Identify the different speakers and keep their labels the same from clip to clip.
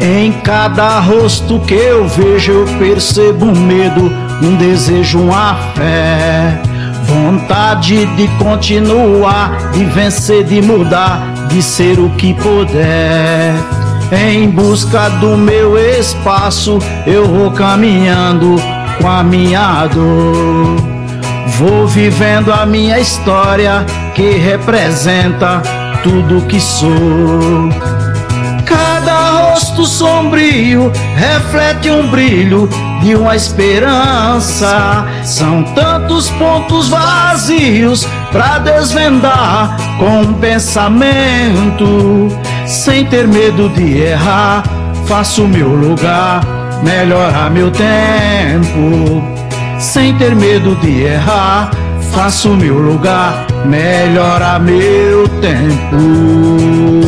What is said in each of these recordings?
Speaker 1: Em cada rosto que eu vejo eu percebo um medo, um desejo, uma fé, vontade de continuar, de vencer, de mudar, de ser o que puder. Em busca do meu espaço eu vou caminhando com a minha dor, vou vivendo a minha história que representa tudo que sou. Cada rosto sombrio reflete um brilho de uma esperança. São tantos pontos vazios pra desvendar com um pensamento. Sem ter medo de errar, faço o meu lugar, melhorar meu tempo. Sem ter medo de errar, faço o meu lugar, melhorar meu tempo.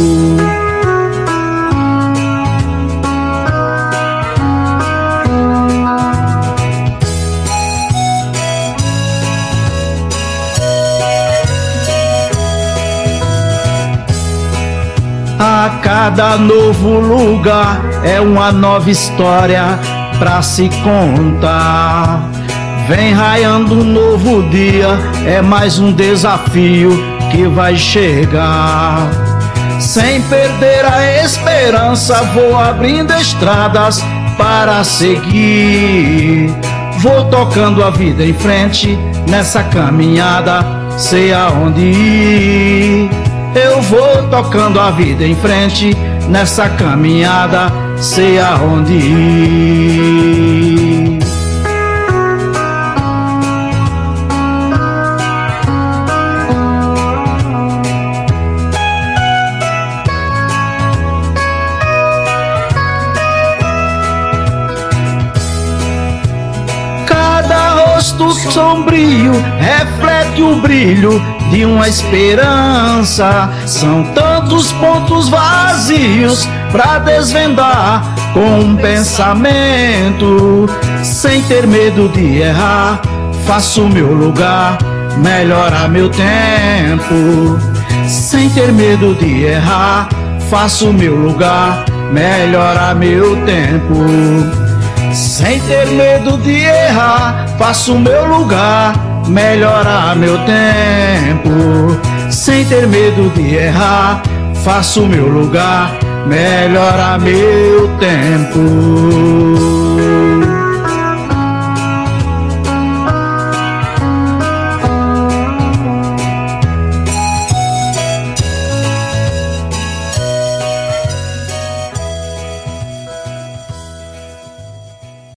Speaker 1: A cada novo lugar é uma nova história pra se contar. Vem raiando um novo dia, é mais um desafio que vai chegar. Sem perder a esperança, vou abrindo estradas para seguir. Vou tocando a vida em frente, nessa caminhada, sei aonde ir. Eu vou tocando a vida em frente, nessa caminhada, sei aonde ir. Cada rosto sombrio reflete o brilho de uma esperança. São tantos pontos vazios pra desvendar com um pensamento. Sem ter medo de errar, faço o meu lugar, melhorar meu tempo. Sem ter medo de errar, faço o meu lugar, melhorar meu tempo. Sem ter medo de errar, faço o meu lugar, melhorar meu tempo. Sem ter medo de errar, faço o meu lugar, melhorar meu tempo.